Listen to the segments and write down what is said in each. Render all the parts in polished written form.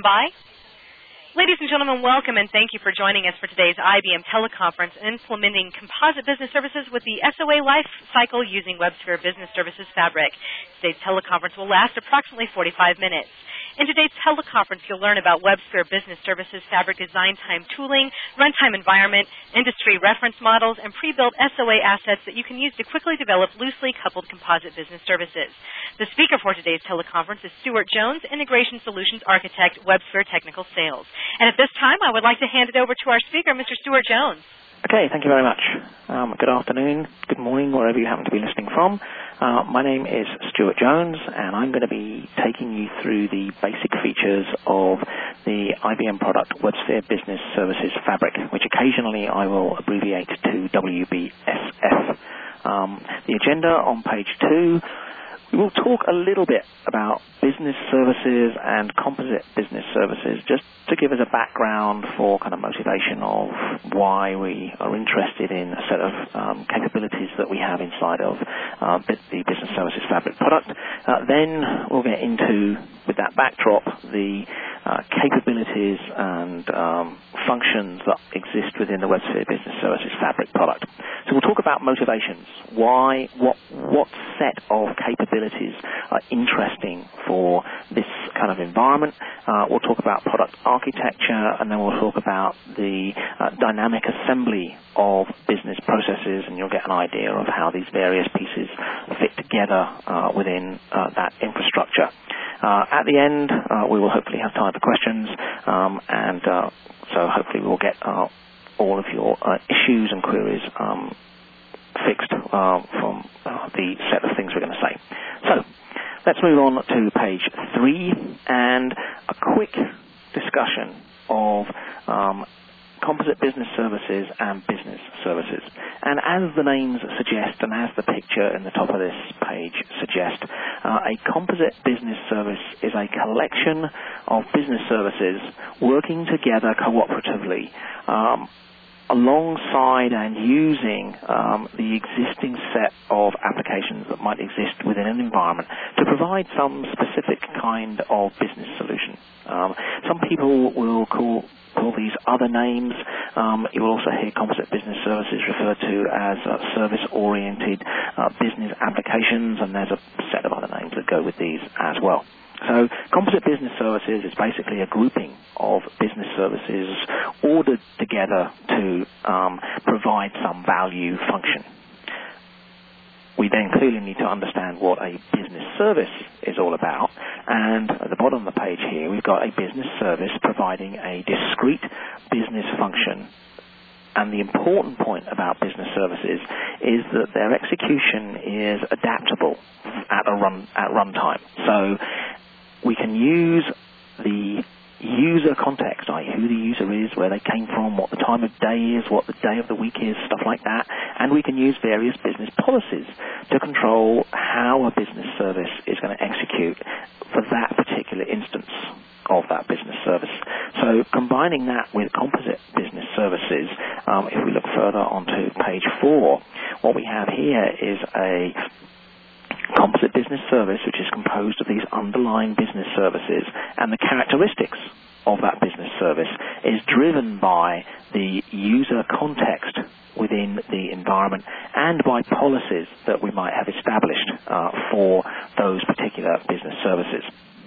by. Ladies and gentlemen, welcome and thank you for joining us for today's IBM teleconference implementing composite business services with the SOA life cycle using WebSphere Business Services Fabric. Today's teleconference will last approximately 45 minutes. In today's teleconference, you'll learn about WebSphere Business Services Fabric design time tooling, runtime environment, industry reference models, and pre-built SOA assets that you can use to quickly develop loosely coupled composite business services. The speaker for today's teleconference is Stuart Jones, Integration Solutions Architect, WebSphere Technical Sales. And at this time, I would like to hand it over to our speaker, Mr. Stuart Jones. Okay, thank you very much. Good afternoon, good morning, wherever you happen to be listening from. My name is Stuart Jones, and I'm going to be taking you through the basic features of the IBM product WebSphere Business Services Fabric, which occasionally I will abbreviate to WBSF. The agenda on page 2. We will talk a little bit about business services and composite business services, just to give us a background for kind of motivation of why we are interested in a set of capabilities that we have inside of the Business Services Fabric product. Then we'll get into, with that backdrop, the capabilities and functions that exist within the WebSphere Business Services Fabric product. So we'll talk about motivations, why, what set of capabilities are interesting for this kind of environment. We'll talk about product architecture, and then we'll talk about the dynamic assembly of business processes, and you'll get an idea of how these various pieces fit together within that infrastructure. At the end, we will hopefully have time for questions, and so hopefully we'll get all of your issues and queries fixed from the set of things we're going to say. So let's move on to page 3 and a quick discussion of composite business services and business services. And as the names suggest, and as the picture in the top of this page suggests, a composite business service is a collection of business services working together cooperatively alongside and using the existing set of applications that might exist within an environment to provide some specific kind of business solution. Some people will call these other names. You will also hear composite business services referred to as service-oriented business applications, and there's a set of other names that go with these as well. So composite business services is basically a grouping of business services ordered together to provide some value function. We then clearly need to understand what a business service is all about, and at the bottom of the page here we've got a business service providing a discrete business function. And the important point about business services is that their execution is adaptable at runtime. So we can use the user context, i.e. who the user is, where they came from, what the time of day is, what the day of the week is, stuff like that. And we can use various business policies to control how a business service is going to execute for that particular instance of that business service. So combining that with composite business services, if we look further onto page 4, what we have here is a composite business service which is composed of these underlying business services, and the characteristics of that business service is driven by the user context within the environment and by policies that we might have established for those particular business services.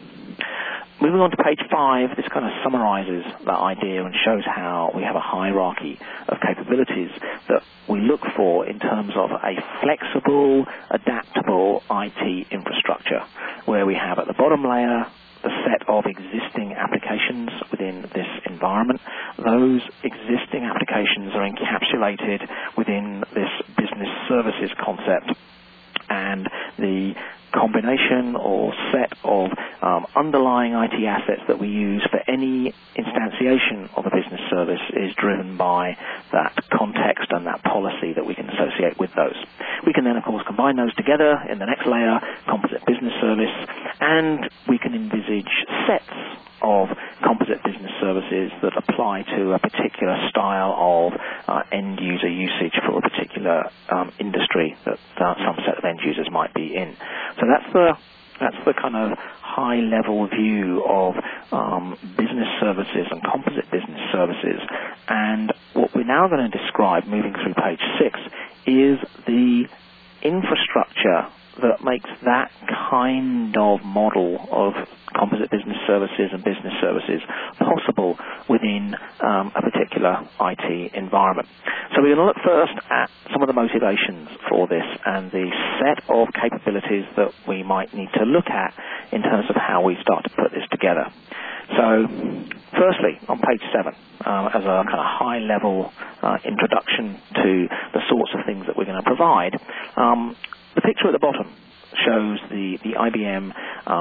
Moving on to page 5, this kind of summarizes that idea and shows how we have a hierarchy of capabilities that we look for in terms of a flexible, adaptable IT infrastructure, where we have at the bottom layer the set of existing applications within this environment. Those existing applications are encapsulated within this business services concept, and the combination or set of underlying IT assets that we use for any instantiation of a business service is driven by that context and that policy that we can associate with those. We can then, of course, combine those together in the next layer, composite business service, and we can envisage sets of composite business services that apply to a particular style of end-user usage for a particular industry that some set of end users might be in. So that's the kind of high-level view of business services and composite business services. And what we're now going to describe, moving through page 6, is the infrastructure that makes that kind of model of composite business services and business services possible within a particular IT environment. So we're going to look first at some of the motivations for this and the set of capabilities that we might need to look at in terms of how we start to put this together. So firstly, on page 7, as a kind of high-level introduction to the sorts of things that we're going to provide, the picture at the bottom shows the IBM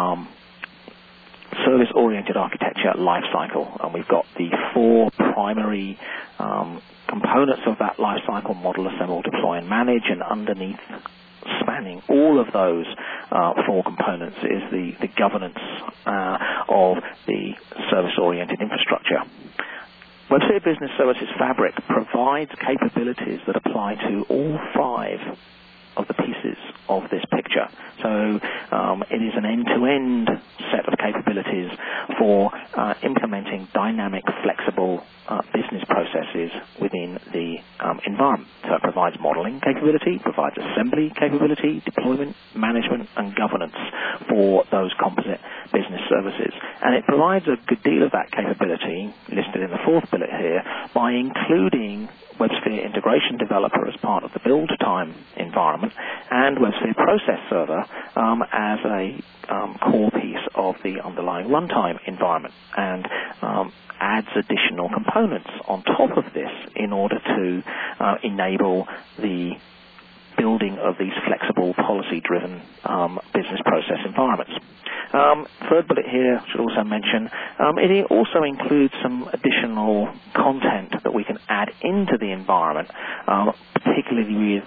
service-oriented architecture lifecycle, and we've got the 4 primary components of that lifecycle: model, assemble, deploy, and manage. And underneath, spanning all of those 4 components, is the governance of the service-oriented infrastructure. WebSphere Business Services Fabric provides capabilities that apply to all 5 of the pieces of this picture. So it is an end-to-end set of capabilities for implementing dynamic, flexible business processes within the environment. So it provides modeling capability, provides assembly capability, deployment, management, and governance for those composite business services. And it provides a good deal of that capability, listed in the 4th bullet here, by including WebSphere Integration Developer as part of the build time environment, and WebSphere Process Server as a core piece of the underlying runtime environment, and adds additional components on top of this in order to enable the building of these flexible, policy-driven business process environments. 3rd bullet here should also mention, it also includes some additional content that we can add into the environment, particularly with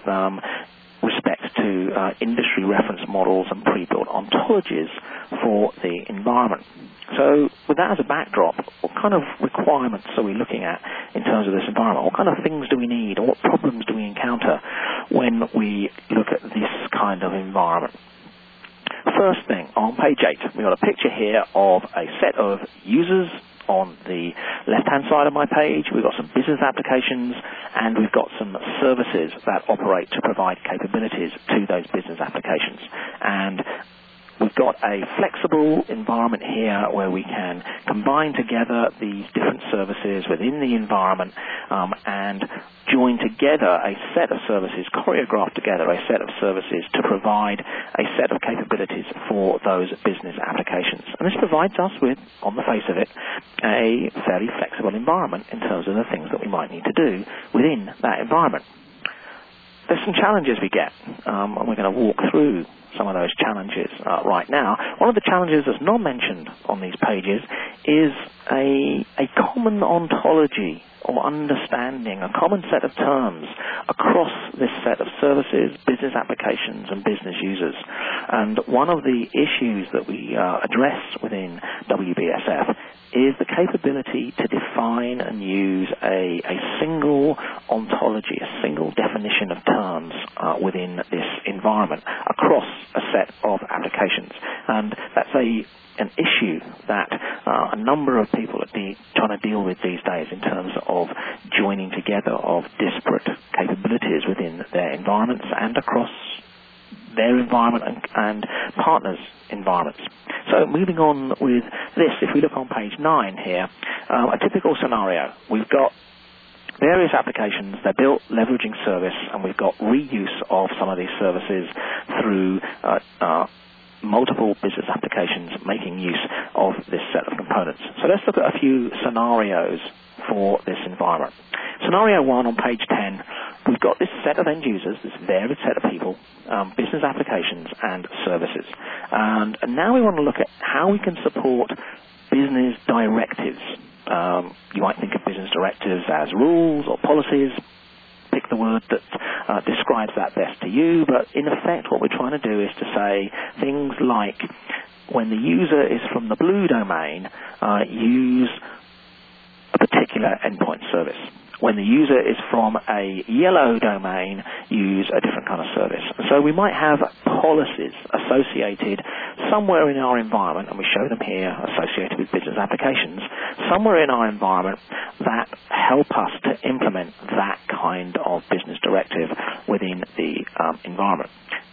respect to industry reference models and pre-built ontologies for the environment. So with that as a backdrop, what kind of requirements are we looking at in terms of this environment? What kind of things do we need, or what problems do we encounter when we look at this kind of environment? First thing, on page 8, we've got a picture here of a set of users. On the left-hand side of my page, we've got some business applications, and we've got some services that operate to provide capabilities to those business applications. And we've got a flexible environment here where we can combine together these different services within the environment and join together a set of services, choreograph together a set of services to provide a set of capabilities for those business applications. And this provides us with, on the face of it, a fairly flexible environment in terms of the things that we might need to do within that environment. There's some challenges we get, and we're going to walk through some of those challenges right now. One of the challenges that's not mentioned on these pages is a common ontology or understanding, a common set of terms across this set of services, business applications, and business users. And one of the issues that we address within WBSF is the capability to define and use a single ontology, a single definition of terms within this environment across a set of applications. And that's an issue that a number of people are trying to deal with these days in terms of joining together of disparate capabilities within their environments and across their environment and partners' environments. So moving on with this, if we look on page 9 here, a typical scenario. We've got various applications, they're built leveraging service, and we've got reuse of some of these services through multiple business applications making use of this set of components. So let's look at a few scenarios for this environment. Scenario 1 on page 10, we've got this set of end users, this varied set of people, business applications and services. And now we want to look at how we can support business directives. You might think of business directives as rules or policies. Pick the word that describes that best to you, but in effect what we're trying to do is to say things like, when the user is from the blue domain, use a particular endpoint service. When the user is from a yellow domain, use a different kind of service. So we might have policies associated somewhere in our environment, and we show them here associated with business applications, somewhere in our environment that help us to implement that kind of business directive within the environment.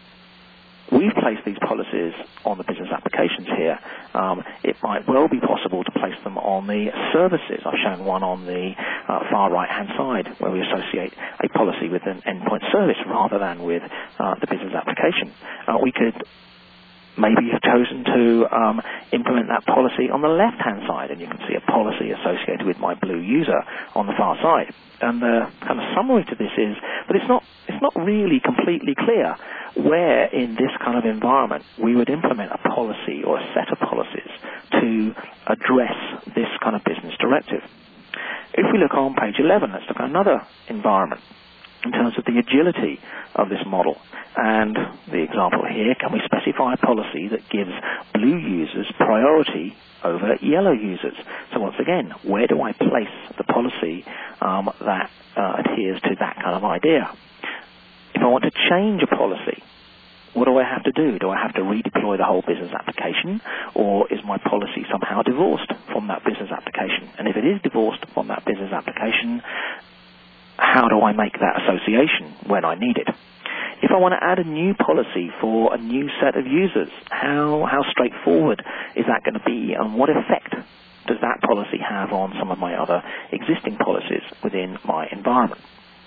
We've placed these policies on the business applications here. It might well be possible to place them on the services. I've shown one on the far right-hand side where we associate a policy with an endpoint service rather than with the business application. We could maybe have chosen to implement that policy on the left-hand side, and you can see a policy associated with my blue user on the far side. And the kind of summary to this is that it's not really completely clear where in this kind of environment we would implement a policy or a set of policies to address this kind of business directive. If we look on page 11, let's look at another environment in terms of the agility of this model. And the example here, can we specify a policy that gives blue users priority over yellow users? So once again, where do I place the policy that adheres to that kind of idea? If I want to change a policy, what do I have to do? Do I have to redeploy the whole business application, or is my policy somehow divorced from that business application? And if it is divorced from that business application, how do I make that association when I need it? If I want to add a new policy for a new set of users, how straightforward is that going to be, and what effect does that policy have on some of my other existing policies within my environment?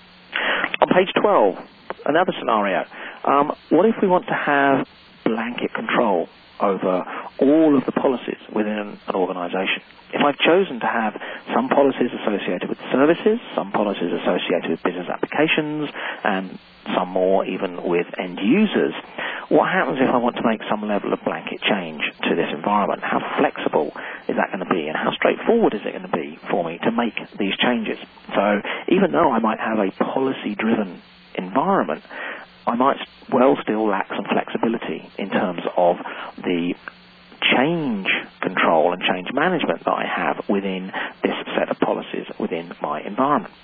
On page 12, another scenario. What if we want to have blanket control over all of the policies within an organization? If I've chosen to have some policies associated with services, some policies associated with business applications, and some more even with end users, what happens if I want to make some level of blanket change to this environment? How flexible is that going to be, and how straightforward is it going to be for me to make these changes? So even though I might have a policy-driven environment, I might well still lack some flexibility in terms of the change control and change management that I have within this set of policies within my environment.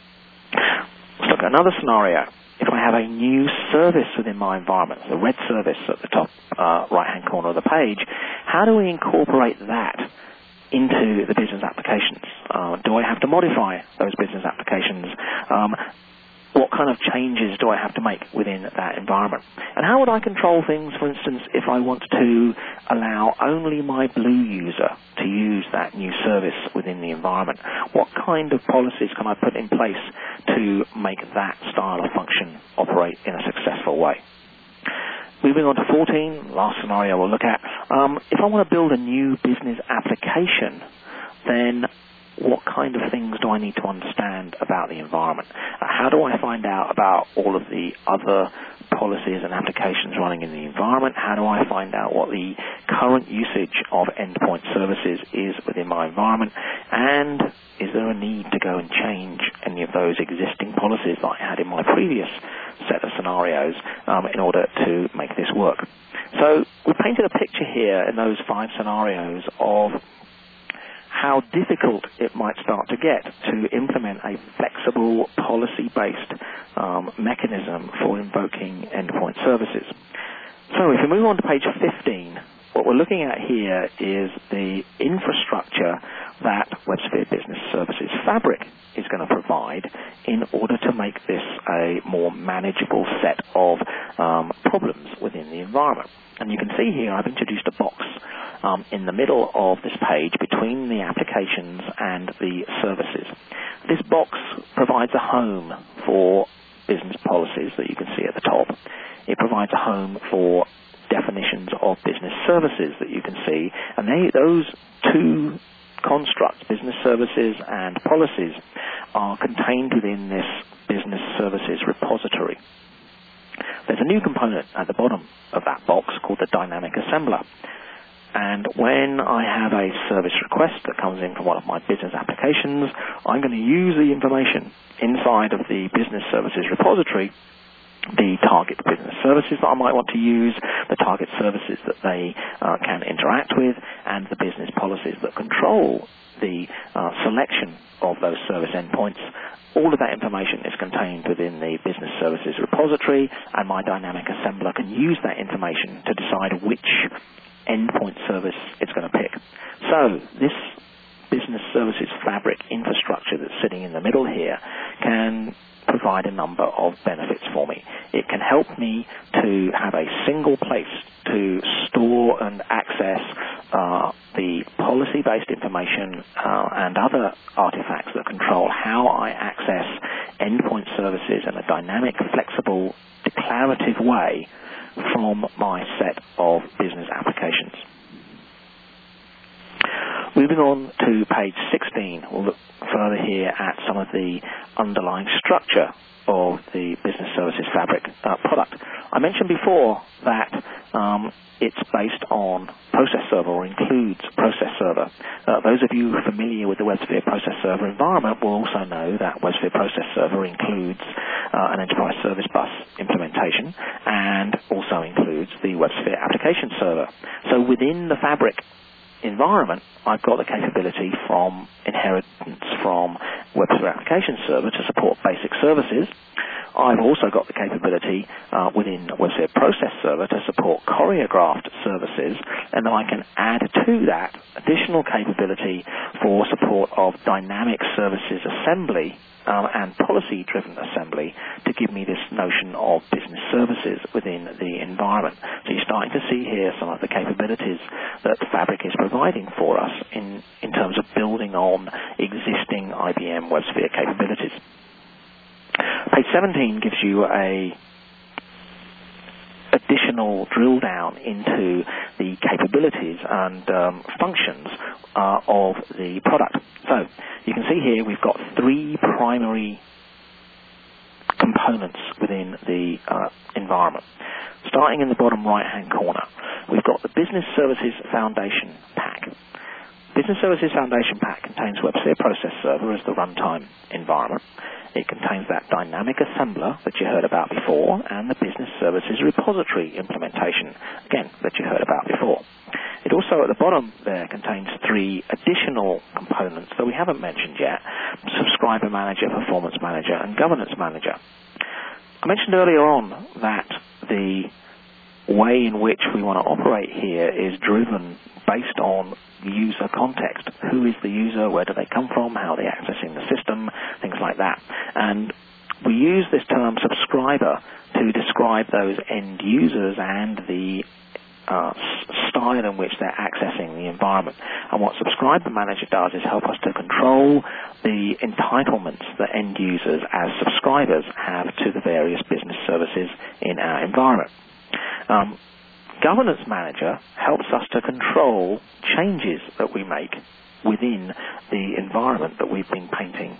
Let's look at another scenario. If I have a new service within my environment, the red service at the top right-hand corner of the page, how do we incorporate that into the business applications? Do I have to modify those business applications? What kind of changes do I have to make within that environment? And how would I control things, for instance, if I want to allow only my blue user to use that new service within the environment? What kind of policies can I put in place to make that style of function operate in a successful way? Moving on to 14, last scenario we'll look at. If I want to build a new business application, then what kind of things do I need to understand about the environment? How do I find out about all of the other policies and applications running in the environment? How do I find out what the current usage of endpoint services is within my environment? And is there a need to go and change any of those existing policies that I had in my previous set of scenarios in order to make this work? So we painted a picture here in those 5 scenarios of how difficult it might start to get to implement a flexible, policy-based mechanism for invoking endpoint services. So if we move on to page 15, what we're looking at here is the infrastructure that WebSphere Business Services Fabric is going to provide in order to make this a more manageable set of problems within the environment. And you can see here I've introduced a box in the middle of this page between the applications and the services. This box provides a home for business policies that you can see at the top. It provides a home for definitions of business services that you can see, and those 2 constructs, business services and policies, are contained within this business services repository. There's a new component at the bottom of that box called the dynamic assembler. And when I have a service request that comes in from one of my business applications, I'm going to use the information inside of the business services repository, the target business services that I might want to use, the target services that they can interact with, and the business policies that control the selection of those service endpoints. All of that information is contained within the business services repository, and my dynamic assembler can use that information to decide which endpoint service it's going to pick. So this business services fabric infrastructure that's sitting in the middle here can provide a number of benefits for me. It can help me to have a single place to store and access the policy-based information and other artifacts that control how I access endpoint services in a dynamic, flexible, declarative way from my set of business applications. Moving on to page 16, we'll look further here at some of the underlying structure of the Business Services Fabric product. I mentioned before that it's based on Process Server, or includes Process Server. Those of you familiar with the WebSphere Process Server environment will also know that WebSphere Process Server includes an Enterprise Service Bus implementation and also includes the WebSphere Application Server. So within the Fabric environment, I've got the capability from inheritance from WebSphere Application Server to support basic services. I've also got the capability within WebSphere Process Server to support choreographed services, and then I can add to that additional capability for support of dynamic services assembly and policy-driven assembly to give me this notion of business services within the environment. So you're starting to see here some of the capabilities that Fabric is providing for us in terms of building on existing IBM WebSphere capabilities. Page 17 gives you a additional drill down into the capabilities and functions of the product. So you can see here we've got three primary components within the environment. Starting in the bottom right-hand corner, we've got the Business Services Foundation Pack. Business Services Foundation Pack contains WebSphere Process Server as the runtime environment. It contains that dynamic assembler that you heard about before and the Business Services Repository implementation, again, that you heard about before. It also, at the bottom there, contains three additional components that we haven't mentioned yet: Subscriber Manager, Performance Manager, and Governance Manager. I mentioned earlier on that the way in which we want to operate here is driven based on user context. Who is the user? Where do they come from? How are they accessing the system? Things like that. And we use this term subscriber to describe those end users and the style in which they're accessing the environment. And what Subscriber Manager does is help us to control the entitlements that end users as subscribers have to the various business services in our environment. Governance Manager helps us to control changes that we make within the environment that we've been painting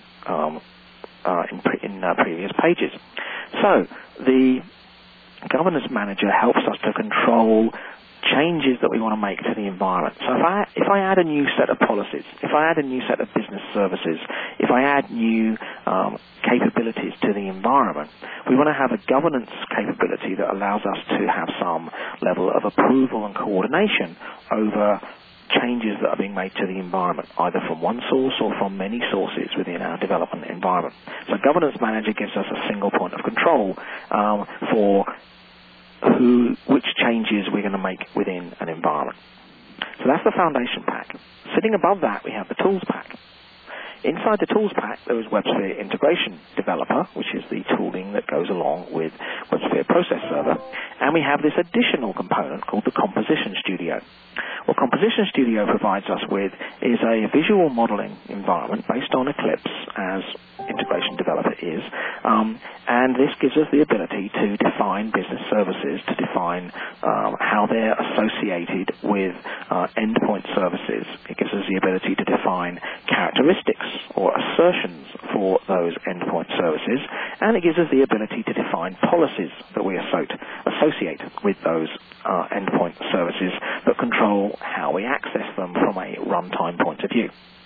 in previous pages. So the Governance Manager helps us to control changes that we want to make to the environment. So if I add a new set of policies, if I add a new set of business services, if I add new capabilities to the environment, we want to have a governance capability that allows us to have some level of approval and coordination over changes that are being made to the environment, either from one source or from many sources within our development environment. So Governance Manager gives us a single point of control for which changes we're going to make within an environment. So that's the Foundation Pack. Sitting above that, we have the Tools Pack. Inside the Tools Pack, there is WebSphere Integration Developer, which is the tooling that goes along with WebSphere Process Server. And we have this additional component called the Composition Studio. What Composition Studio provides us with is a visual modeling environment based on Eclipse, as Integration Developer is. And this gives us the ability to define business services, to define how they're associated with endpoint services. It gives us the ability to define characteristics or assertions for those endpoint services, and it gives us the ability to define policies that we associate with those endpoint services that control how we access them from a runtime point of view.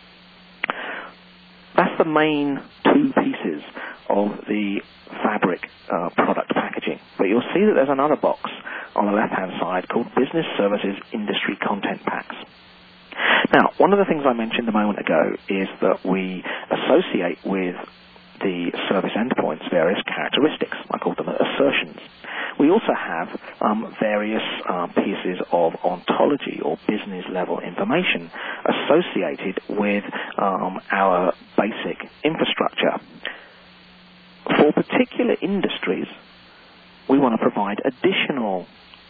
That's the main two pieces of the Fabric product packaging. But you'll see that there's another box on the left-hand side called Business Services Industry Content Packs. Now, one of the things I mentioned a moment ago is that we associate with the service endpoints various characteristics. I call them assertions. We also have various pieces of ontology or business-level information associated with our basic infrastructure. For particular industries, we want to provide additional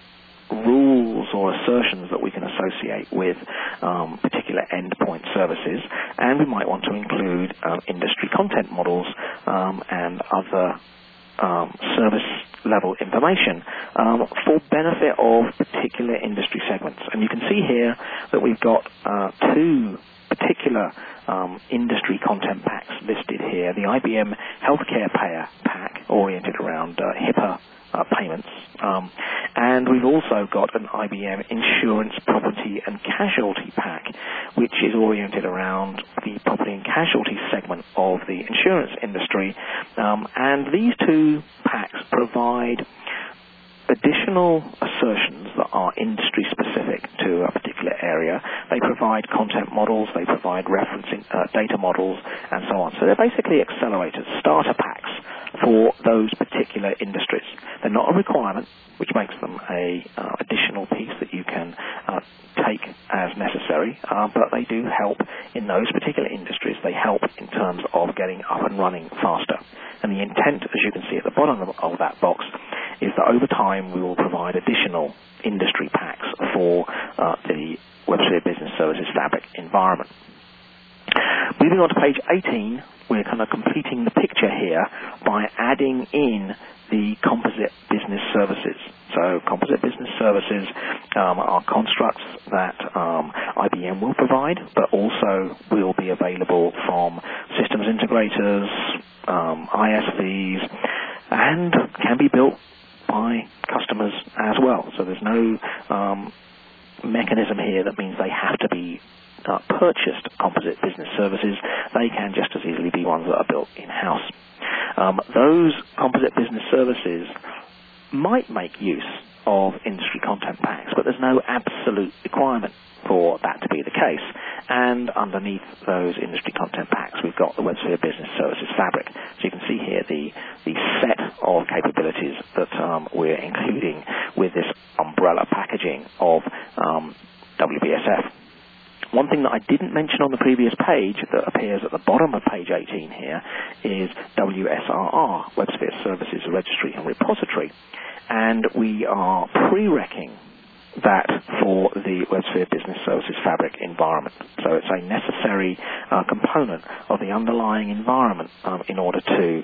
rules or assertions that we can associate with particular endpoint services, and we might want to include industry content models and other service level information for benefit of particular industry segments. And you can see here that we've got two particular industry content packs listed here. The IBM Healthcare Payer Pack, oriented around HIPAA payments, and we've also got an IBM Insurance, Property and Casualty Pack, which is oriented around the property and casualty segment of the insurance industry, and these two packs provide additional assertions that are industry specific to a particular area. They provide content models, they provide referencing data models, and so on. So they're basically accelerators, starter packs for those particular industries. They're not a requirement, which makes them a additional piece that you can take as necessary, but they do help in those particular industries. They help in terms of getting up and running faster. And the intent, as you can see at the bottom of that box, is that over time we will provide additional industry packs for the WebSphere Business Services Fabric environment. Moving on to page 18, we're kind of completing the picture here by adding in the composite business services. So composite business services are constructs that IBM will provide, but also will be available from systems integrators, ISVs, and can be built by customers as well. So there's no mechanism here that means they have to be purchased composite business services. They can just as easily be ones that are built in-house. Those composite business services might make use of industry content packs, but there's no absolute requirement for that to be the case. And underneath those industry content packs, we've got the WebSphere Business Services Fabric. So you can see here the set of capabilities that we're including with this umbrella packaging of WBSF. One thing that I didn't mention on the previous page that appears at the bottom of page 18 here is WSRR, WebSphere Services Registry and Repository. And we are pre-reqing that for the WebSphere Business Services Fabric environment. So it's a necessary component of the underlying environment in order to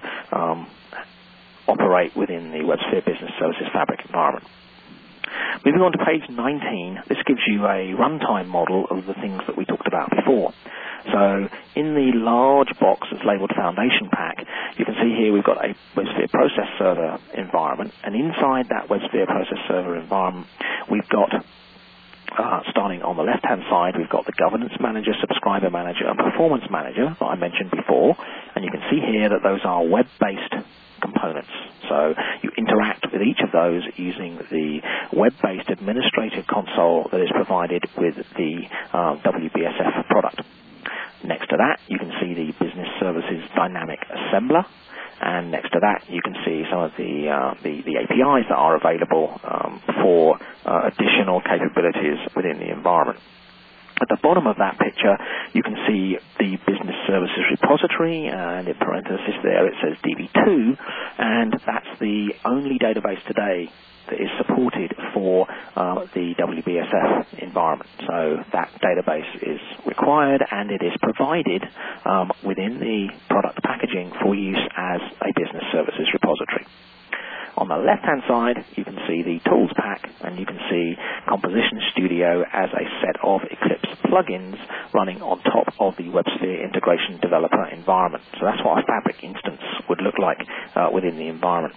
operate within the WebSphere Business Services Fabric environment. Moving on to page 19, this gives you a runtime model of the things that we talked about before. So in the large box that's labeled Foundation Pack, you can see here we've got a WebSphere Process Server environment, and inside that WebSphere Process Server environment, we've got, starting on the left-hand side, we've got the Governance Manager, Subscriber Manager, and Performance Manager that I mentioned before, and you can see here that those are web-based components. So you interact with each of those using the web-based administrative console that is provided with the WBSF product. Next to that, you can see the Business Services Dynamic Assembler, and next to that, you can see some of the APIs that are available for additional capabilities within the environment. At the bottom of that picture, you can see the Business Services Repository, and in parentheses there it says DB2, and that's the only database today that is supported for the WBSF environment. So that database is required, and it is provided within the product packaging for use as a Business Services Repository. On the left-hand side, you can see the Tools Pack, and you can see Composition Studio as a set of Eclipse plugins running on top of the WebSphere Integration Developer environment. So that's what a Fabric instance would look like within the environment.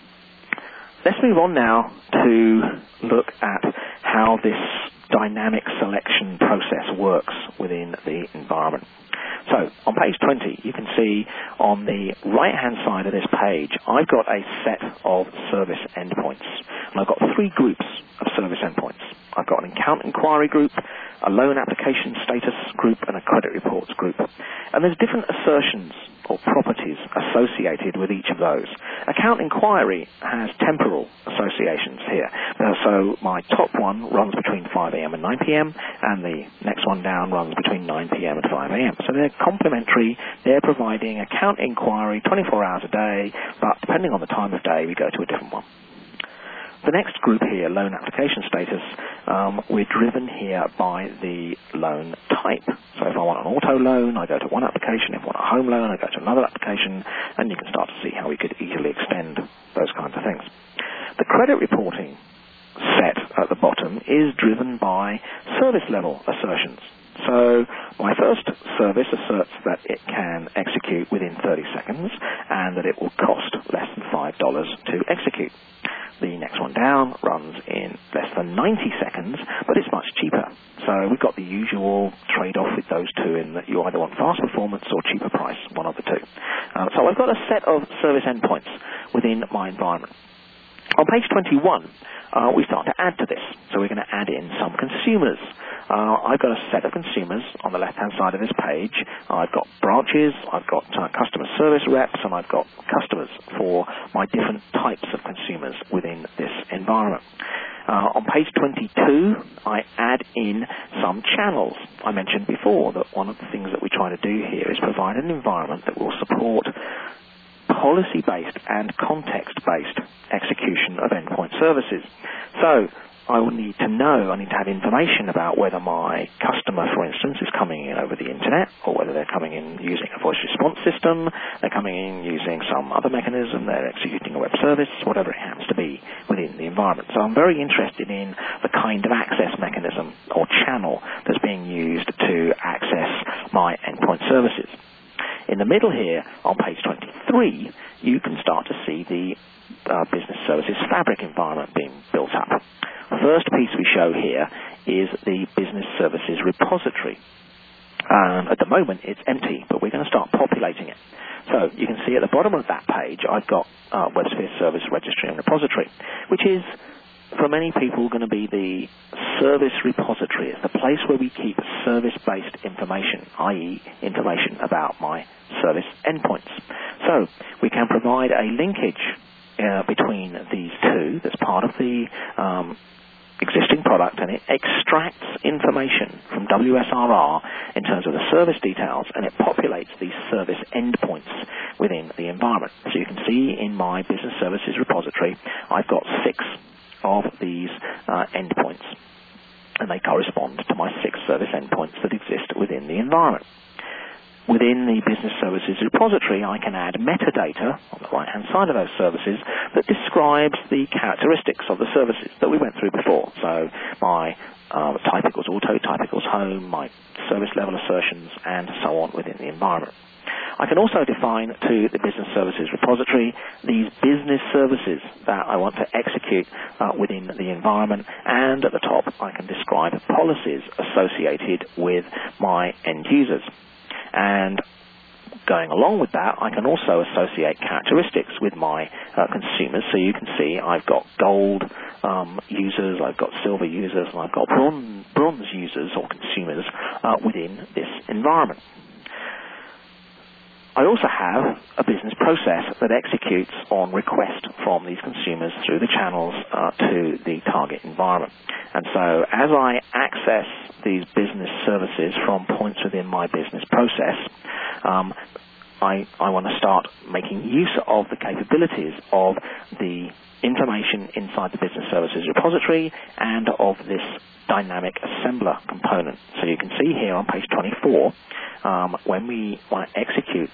Let's move on now to look at how this dynamic selection process works within the environment. So on page 20, you can see on the right-hand side of this page, I've got a set of service endpoints. And I've got three groups of service endpoints. I've got an account inquiry group, a loan application status group, and a credit reports group. And there's different assertions or properties associated with each of those. Account inquiry has temporal associations here. So my top one runs between 5 a.m. and 9 p.m., and the next one down runs between 9 p.m. and 5 a.m. So they're complementary. They're providing account inquiry 24 hours a day, but depending on the time of day, we go to a different one. The next group here, loan application status, we're driven here by the loan type. So if I want an auto loan, I go to one application. If I want a home loan, I go to another application, and you can start to see how we could easily extend those kinds of things. The credit reporting set at the bottom is driven by service level assertions. So my first service asserts that it can execute within 30 seconds and that it will cost less than $5 to execute. The next one down runs in less than 90 seconds, but it's much cheaper. So we've got the usual trade-off with those two in that you either want fast performance or cheaper price, one of the two. So I've got a set of service endpoints within my environment. On page 21, we start to add to this. So we're going to add in some consumers. I've got a set of consumers on the left-hand side of this page. I've got branches, I've got customer service reps, and I've got customers for my different types of consumers within this environment. On page 22, I add in some channels. I mentioned before that one of the things that we try to do here is provide an environment that will support policy-based and context-based execution of endpoint services. So I will need to have information about whether my customer, for instance, is coming in over the internet, or whether they're coming in using a voice response system, they're coming in using some other mechanism, they're executing a web service, whatever it happens to be within the environment. So I'm very interested in the kind of access mechanism or channel that's being used to access my endpoint services. In the middle here, on page 23, you can start to see the business services fabric environment being built up. The first piece we show here is the business services repository. At the moment, it's empty, but we're going to start populating it. So you can see at the bottom of that page, I've got WebSphere Service Registry and Repository, which is, for many people, going to be the service repository. It's the place where we keep service-based information, i.e. information about my service endpoints. So we can provide a linkage between these two that's part of the existing product, and it extracts information from WSRR in terms of the service details, and it populates these service endpoints within the environment. So you can see in my business services repository, I've got 6 of these endpoints, and they correspond to my 6 service endpoints that exist within the environment. Within the business services repository, I can add metadata on the right-hand side of those services that describes the characteristics of the services that we went through before. So my type equals auto, type equals home, my service level assertions, and so on within the environment. I can also define to the business services repository these business services that I want to execute within the environment, and at the top I can describe policies associated with my end users. And going along with that, I can also associate characteristics with my consumers. So you can see I've got gold users, I've got silver users, and I've got bronze users or consumers within this environment. I also have a business process that executes on request from these consumers through the channels to the target environment. And so as I access these business services from points within my business process, I want to start making use of the capabilities of the information inside the business services repository and of this dynamic assembler component. So you can see here on page 24, when we want to execute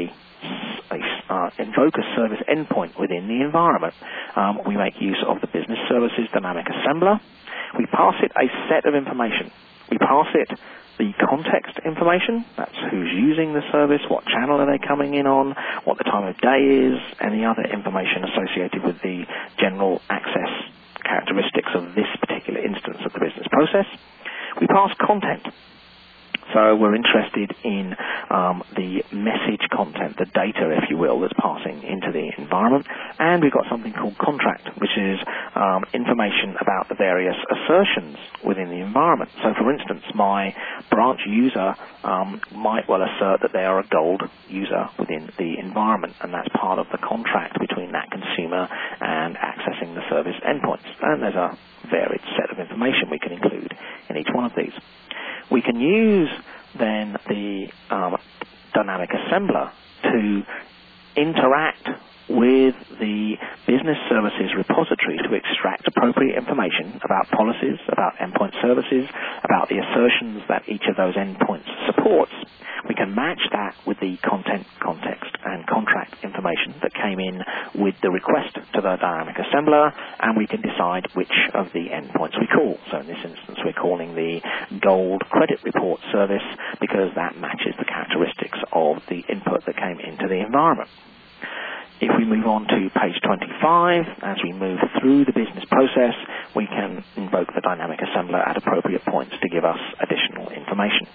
invoke a service endpoint within the environment, we make use of the business services dynamic assembler. We pass it a set of information. We pass it the context information, that's who's using the service, what channel are they coming in on, what the time of day is, any other information associated with the general access characteristics of this particular instance of the business process. We pass content. So we're interested in the message content, the data, if you will, that's passing into the environment. And we've got something called contract, which is information about the various assertions within the environment. So, for instance, my branch user might well assert that they are a gold user within the environment, and that's part of the contract between that consumer and accessing the service endpoints. And there's a varied set of information we can include in each one of these. We can use then the dynamic assembler to interact with the business services repository to extract appropriate information about policies, about endpoint services, about the assertions that each of those endpoints supports. We can match that with the content, context, and contract information that came in with the request to the dynamic assembler, and we can decide which of the endpoints we call. So in this instance, we're calling the gold credit report service because that matches the characteristics of the input that came into the environment. If we move on to page 25, as we move through the business process, we can invoke the dynamic assembler at appropriate points to give us additional information.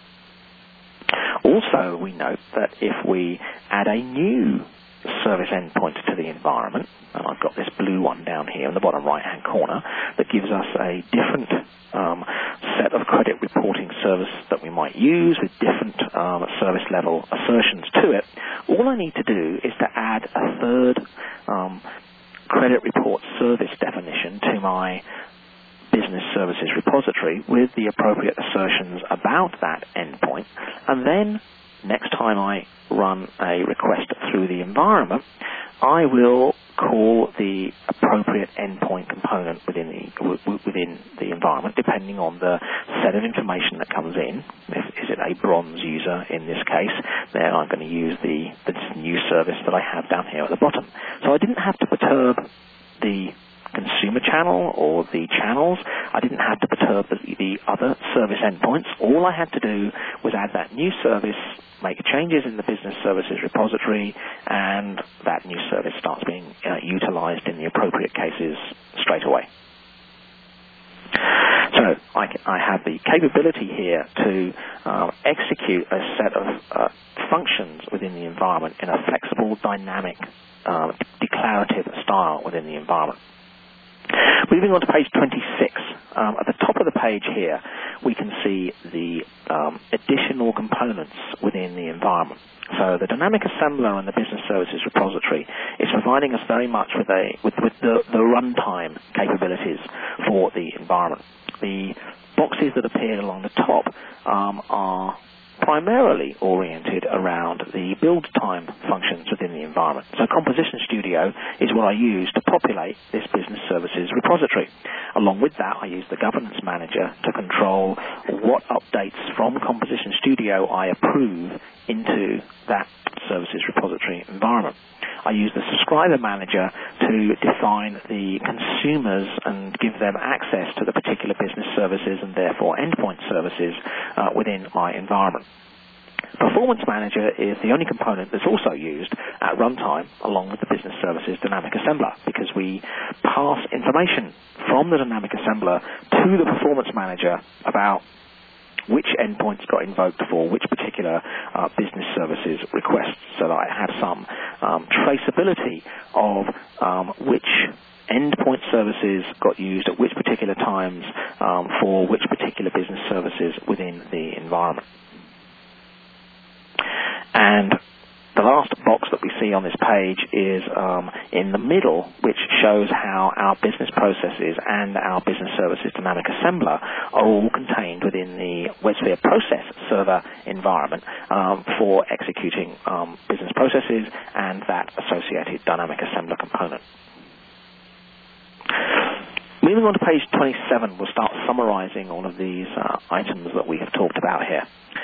Also, we note that if we add a new service endpoint to the environment, and I've got this blue one down here in the bottom right-hand corner that gives us a different set of credit reporting service that we might use with different service level assertions to it, all I need to do is to add a third credit report service definition to my business services repository with the appropriate assertions about that endpoint, and then next time I run a request through the environment, I will call the appropriate endpoint component within the environment, depending on the set of information that comes in. Is it a bronze user in this case? Then I'm going to use this new service that I have down here at the bottom. So I didn't have to perturb the consumer channel or the channels. I didn't have to perturb the other service endpoints. All I had to do was add that new service, make changes in the business services repository, and that new service starts being utilized in the appropriate cases straight away. So I have the capability here to execute a set of functions within the environment in a flexible, dynamic, declarative style within the environment. Moving on to page 26, at the top of the page here, we can see the additional components within the environment. So the dynamic assembler and the business services repository is providing us very much with the runtime capabilities for the environment. The boxes that appear along the top are primarily oriented around the build time functions within the environment. So Composition Studio is what I use to populate this business services repository. Along with that, I use the Governance Manager to control what updates from Composition Studio I approve into that services repository environment. I use the Subscriber Manager to define the consumers and give them access to the particular business services and therefore endpoint services within my environment. Performance Manager is the only component that's also used at runtime along with the Business Services Dynamic Assembler, because we pass information from the Dynamic Assembler to the Performance Manager about which endpoints got invoked for which particular business services requests, so that I have some traceability of which endpoint services got used at which particular times for which particular business services within the environment. And the last box that we see on this page is in the middle, which shows how our business processes and our business services dynamic assembler are all contained within the WebSphere process server environment for executing business processes and that associated dynamic assembler component. Moving on to page 27, we'll start summarizing all of these items that we have talked about here.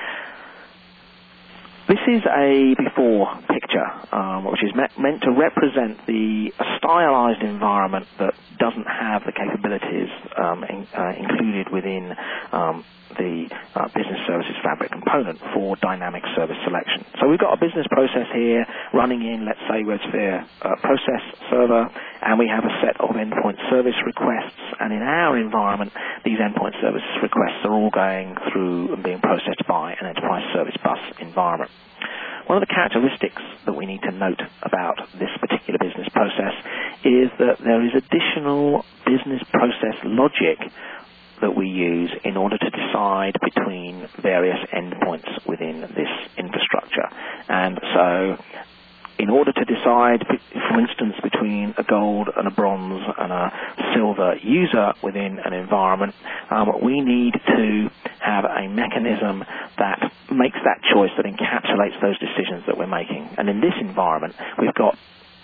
This is a before picture, which is meant to represent the stylized environment that doesn't have the capabilities included within the Business Services Fabric component for dynamic service selection. So we've got a business process here running in, let's say, WebSphere process server, and we have a set of endpoint service requests, and in our environment, these endpoint service requests are all going through and being processed by an enterprise service bus environment. One of the characteristics that we need to note about this particular business process is that there is additional business process logic that we use in order to decide between various endpoints within this infrastructure. And so in order to decide, for instance, between a gold and a bronze and a silver user within an environment, we need to have a mechanism that makes that choice, that encapsulates those decisions that we're making. And in this environment, we've got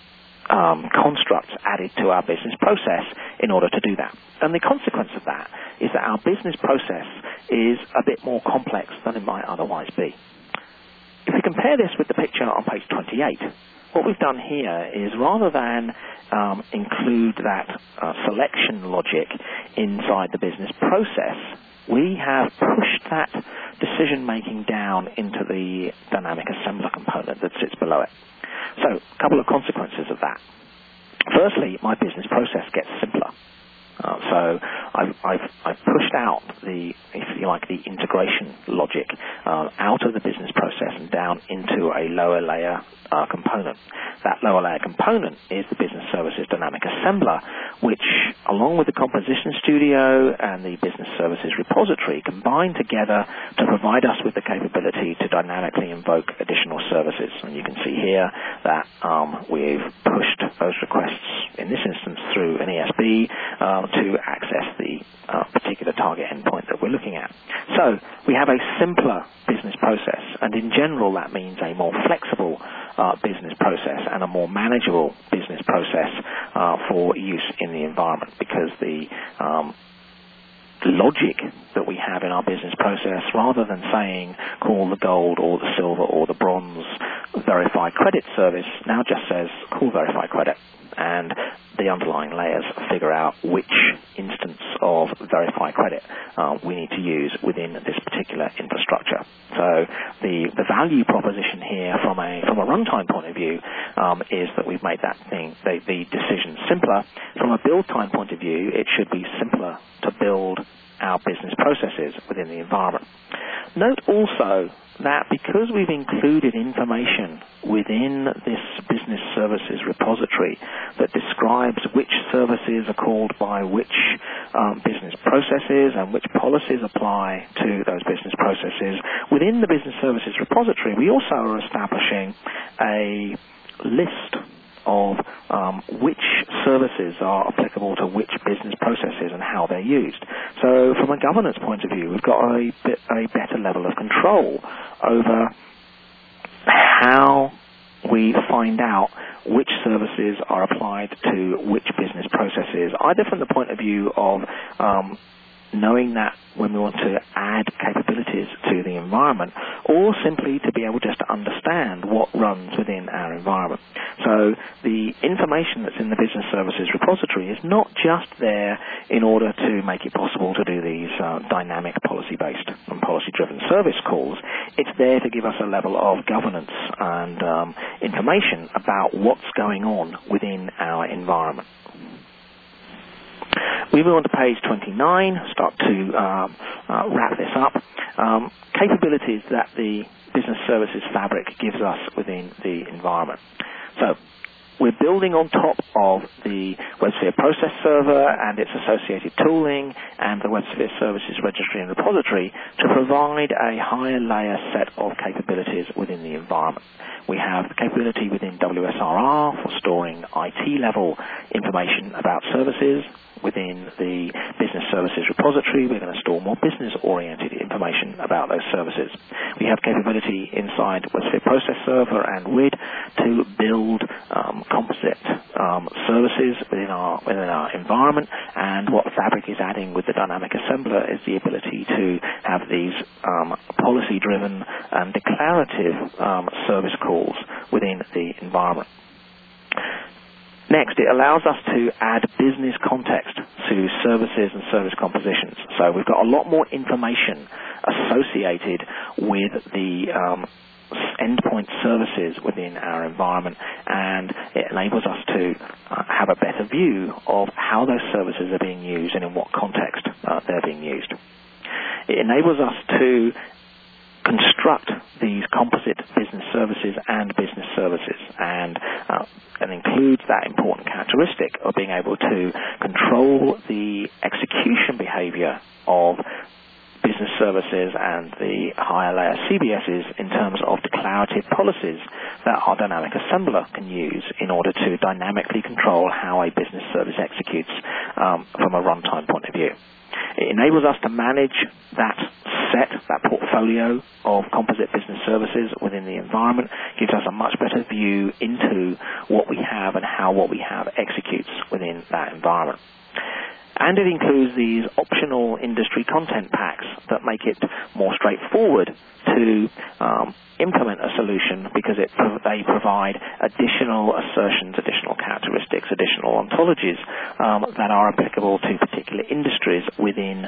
constructs added to our business process in order to do that. And the consequence of that is that our business process is a bit more complex than it might otherwise be. If we compare this with the picture on page 28, what we've done here is rather than include that selection logic inside the business process, we have pushed that decision-making down into the dynamic assembler component that sits below it. So, a couple of consequences of that. Firstly, my business process gets simpler. So I've pushed out the, if you like, the integration logic out of the business process and down into a lower layer component. That lower layer component is the business services dynamic assembler, which, along with the composition studio and the business services repository, combine together to provide us with the capability to dynamically invoke additional services. And you can see here that we've pushed those requests, in this instance, through an ESB to access the particular target endpoint that we're looking at. So we have a simpler business process, and in general that means a more flexible business process and a more manageable business process for use in the environment, because the logic that we have in our business process, rather than saying call the gold or the silver or the bronze verified credit service, now just says call verified credit, and the underlying layers figure out which instance of verified credit we need to use within this particular infrastructure. So the value proposition here from a runtime point of view is that we've made that the decision simpler. From a build time point of view, it should be simpler to build our business processes within the environment. Note also that because we've included information within this business services repository that describes which services are called by which business processes and which policies apply to those business processes, within the business services repository we also are establishing a list of which services are applicable to which business processes and how they're used. So from a governance point of view, we've got a better level of control over how we find out which services are applied to which business processes, either from the point of view of knowing that when we want to add capabilities to the environment, or simply to be able just to understand what runs within our environment. So the information that's in the business services repository is not just there in order to make it possible to do these dynamic policy-based and policy-driven service calls. It's there to give us a level of governance and information about what's going on within our environment. We move on to page 29, start to wrap this up. Capabilities that the Business Services Fabric gives us within the environment. So we're building on top of the WebSphere Process Server and its associated tooling and the WebSphere Services Registry and Repository to provide a higher layer set of capabilities within the environment. We have the capability within WSRR for storing IT-level information about services. Within the Business Services Repository, we're going to store more business-oriented information about those services. We have capability inside WebSphere Process Server and WID to build composite services within our environment, and what Fabric is adding with the Dynamic Assembler is the ability to have these policy-driven and declarative service calls within the environment. Next, it allows us to add business context to services and service compositions. So we've got a lot more information associated with the endpoint services within our environment, and it enables us to have a better view of how those services are being used and in what context they're being used. It enables us to construct these composite business services and business services, and includes that important characteristic of being able to control the execution behavior of business services and the higher layer CBSs in terms of declarative policies that our dynamic assembler can use in order to dynamically control how a business service executes from a runtime point of view. It enables us to manage that set, that portfolio of composite business services within the environment, gives us a much better view into what we have and how what we have executes within that environment. And it includes these optional industry content packs that make it more straightforward to implement a solution, because they provide additional assertions, additional characteristics, additional ontologies that are applicable to particular industries within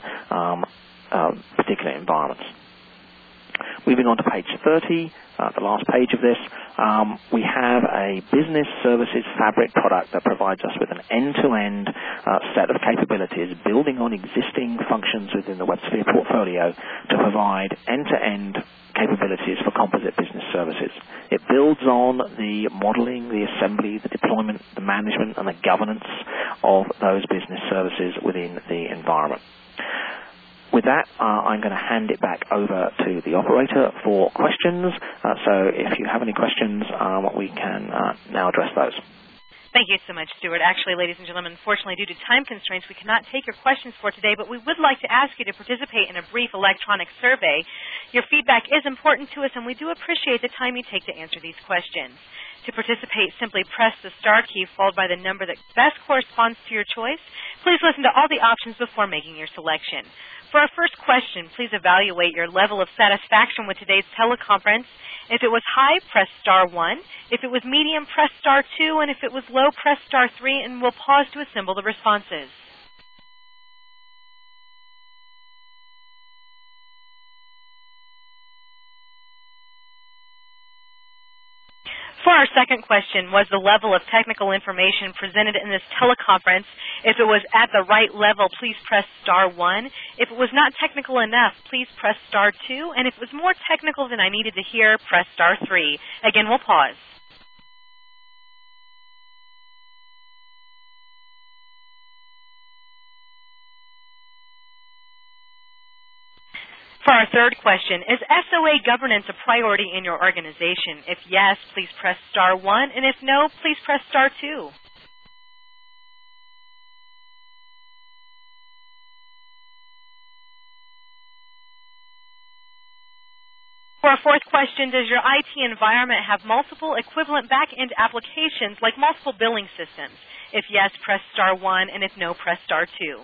particular environments. Moving on to page 30, the last page of this, we have a business services fabric product that provides us with an end-to-end set of capabilities building on existing functions within the WebSphere portfolio to provide end-to-end capabilities for composite business services. It builds on the modeling, the assembly, the deployment, the management, and the governance of those business services within the environment. With that, I'm going to hand it back over to the operator for questions. So if you have any questions, we can now address those. Thank you so much, Stuart. Actually, ladies and gentlemen, unfortunately, due to time constraints, we cannot take your questions for today, but we would like to ask you to participate in a brief electronic survey. Your feedback is important to us, and we do appreciate the time you take to answer these questions. To participate, simply press the star key followed by the number that best corresponds to your choice. Please listen to all the options before making your selection. For our first question, please evaluate your level of satisfaction with today's teleconference. If it was high, press star 1. If it was medium, press star 2. And if it was low, press star 3. And we'll pause to assemble the responses. For our second question, was the level of technical information presented in this teleconference? If it was at the right level, please press star 1. If it was not technical enough, please press star 2. And if it was more technical than I needed to hear, press star 3. Again, we'll pause. For our third question, is SOA governance a priority in your organization? If yes, please press star 1, and if no, please press star 2. For our fourth question, does your IT environment have multiple equivalent back-end applications like multiple billing systems? If yes, press star 1, and if no, press star 2.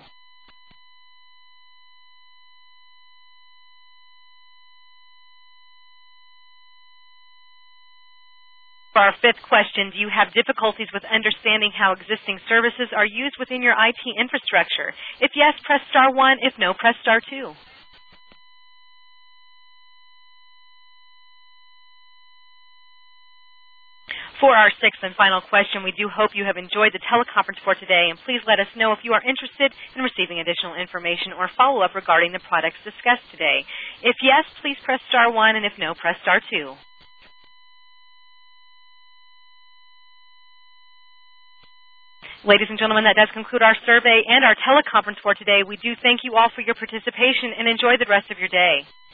For our fifth question, do you have difficulties with understanding how existing services are used within your IT infrastructure? If yes, press star 1. If no, press star 2. For our sixth and final question, we do hope you have enjoyed the teleconference for today, and please let us know if you are interested in receiving additional information or follow-up regarding the products discussed today. If yes, please press star 1, and if no, press star 2. Ladies and gentlemen, that does conclude our survey and our teleconference for today. We do thank you all for your participation and enjoy the rest of your day.